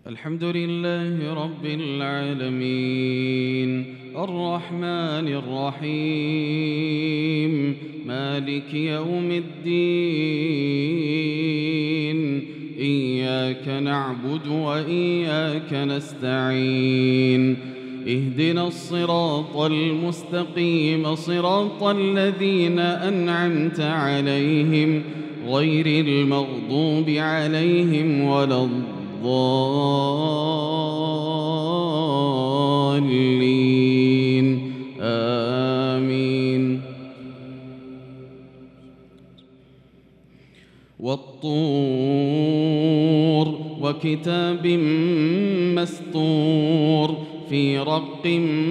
الحمد لله رب العالمين الرحمن الرحيم مالك يوم الدين إياك نعبد وإياك نستعين اهدنا الصراط المستقيم صراط الذين أنعمت عليهم غير المغضوب عليهم ولا الضالين آمين. والطور وكتاب مسطور في رق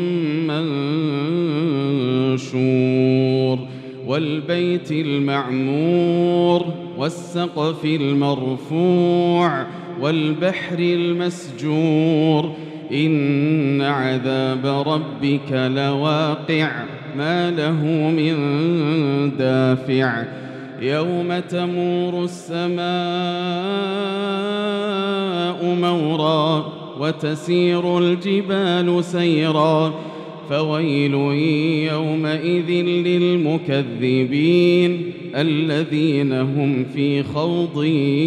منشور والبيت المعمور والسقف المرفوع والبحر المسجور إن عذاب ربك لواقع ما له من دافع يوم تمور السماء مورا وتسير الجبال سيرا فويل يومئذ للمكذبين الذين هم في خوض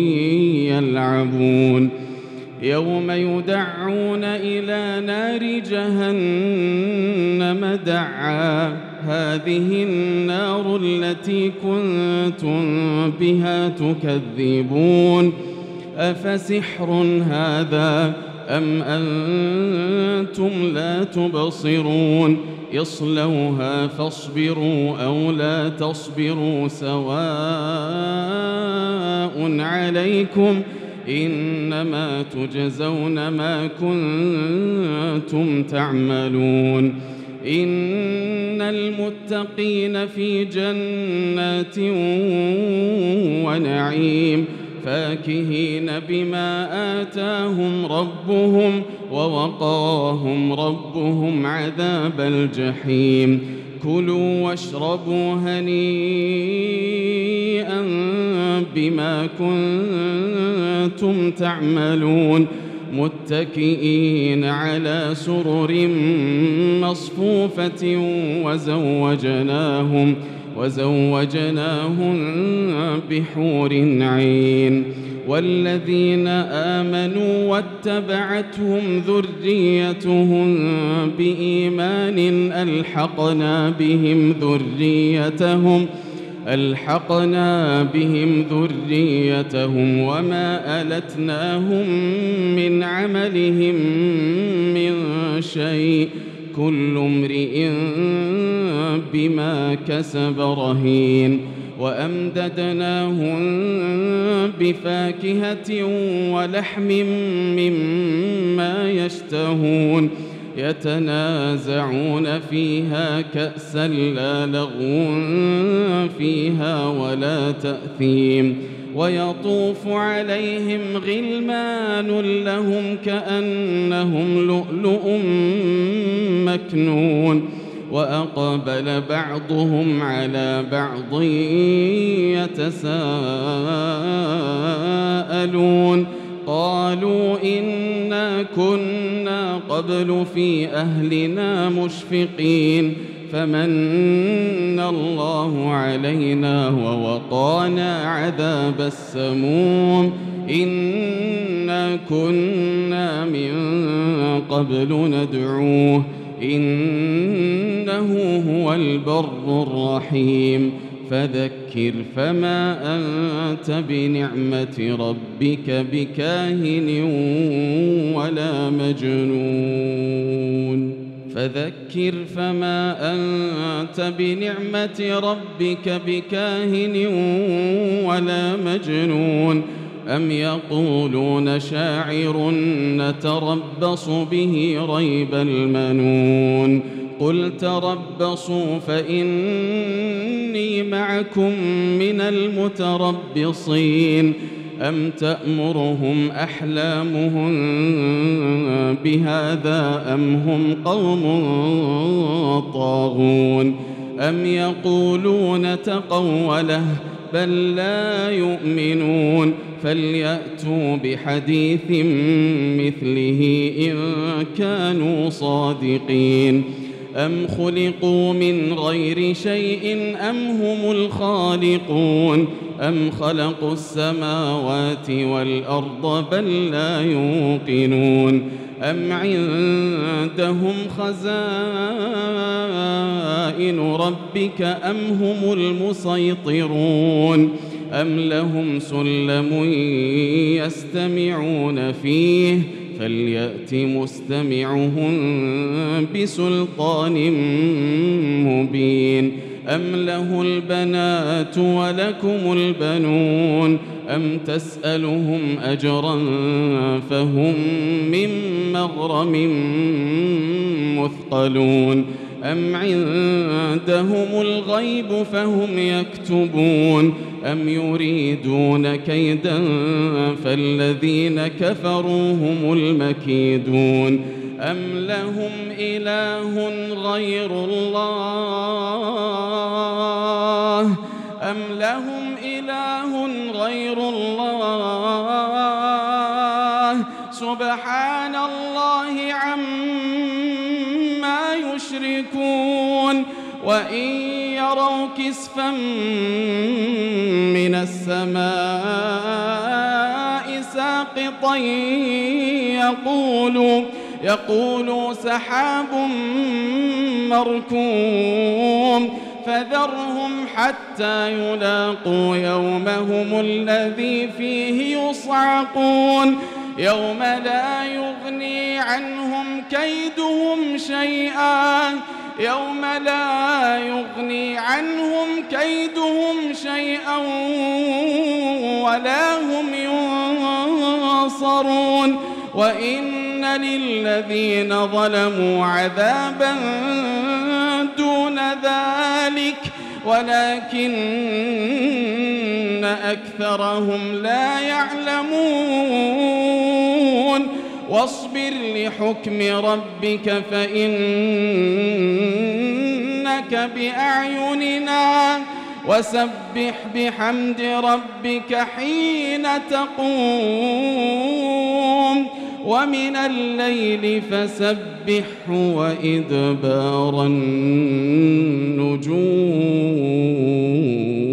يلعبون يوم يدعون إلى نار جهنم دعا هذه النار التي كنتم بها تكذبون أفسحر هذا أم أنتم لا تبصرون اصلوها فاصبروا أو لا تصبروا سواء عليكم إنما تجزون ما كنتم تعملون إن المتقين في جنات ونعيم فاكهين بما آتاهم ربهم ووقاهم ربهم عذاب الجحيم كلوا واشربوا هنيئا بما كنتم تعملون متكئين على سرر مصفوفة وزوجناهم بحور عين والذين آمنوا واتبعتهم ذريتهم بإيمان ألحقنا بهم ذريتهم وما ألتناهم من عملهم من شيء كل امرئ بما كسب رهين وأمددناهم بفاكهة ولحم مما يشتهون يتنازعون فيها كأسا لا لغو فيها ولا تأثيم ويطوف عليهم غلمان لهم كأنهم لؤلؤ مكنون وأقبل بعضهم على بعض يتساءلون قالوا إنا كنا قبل في أهلنا مشفقين فمن الله علينا ووقانا عذاب السموم إنا كنا من قبل ندعوه إنه هو البر الرحيم فذكر فما أنت بنعمة ربك بكاهن ولا مجنون فذكر فما أنت بنعمة ربك بكاهن ولا مجنون أم يقولون شاعر نتربص به ريب المنون قل تربصوا فإني معكم من المتربصين أم تأمرهم أحلامهم بهذا أم هم قوم طاغون أم يقولون تقوله بل لا يؤمنون فليأتوا بحديث مثله إن كانوا صادقين أم خلقوا من غير شيء أم هم الخالقون أم خلقوا السماوات والأرض بل لا يوقنون أم عندهم خزائن ربك أم هم المسيطرون أم لهم سلم يستمعون فيه فليأت مستمعهم بسلطان مبين أم له البنات ولكم البنون أم تسألهم أجرا فهم من مغرم مثقلون أم عندهم الغيب فهم يكتبون أم يريدون كيدا فالذين كفروا هم المكيدون أم لهم إله غير الله سبحان الله عما يشركون وإن يروا كسفا من السماء ساقطا يقولوا سحاب مركوم فذرهم حتى يلاقوا يومهم الذي فيه يصعقون يوم لا يغني عنهم كيدهم شيئا ولا هم ينصرون وإن للذين ظلموا عذابا دون ذلك ولكن أكثرهم لا يعلمون واصبر لحكم ربك فإنك بأعيننا وسبح بحمد ربك حين تقوم ومن الليل فسبحه وإدبار النجوم.